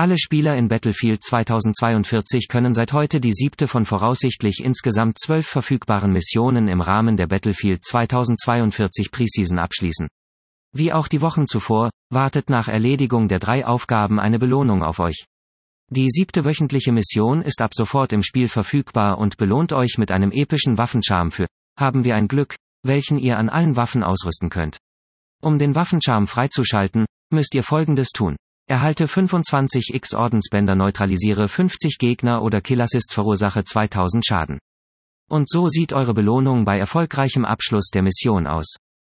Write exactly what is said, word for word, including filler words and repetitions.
Alle Spieler in Battlefield zweitausendzweiundvierzig können seit heute die siebte von voraussichtlich insgesamt zwölf verfügbaren Missionen im Rahmen der Battlefield zweitausendzweiundvierzig Preseason abschließen. Wie auch die Wochen zuvor, wartet nach Erledigung der drei Aufgaben eine Belohnung auf euch. Die siebte wöchentliche Mission ist ab sofort im Spiel verfügbar und belohnt euch mit einem epischen Waffencharm für Haben wir ein Glück, welchen ihr an allen Waffen ausrüsten könnt. Um den Waffencharm freizuschalten, müsst ihr Folgendes tun. Erhalte fünfundzwanzig x Ordensbänder, neutralisiere fünfzig Gegner oder Killassists, verursache zweitausend Schaden. Und so sieht eure Belohnung bei erfolgreichem Abschluss der Mission aus.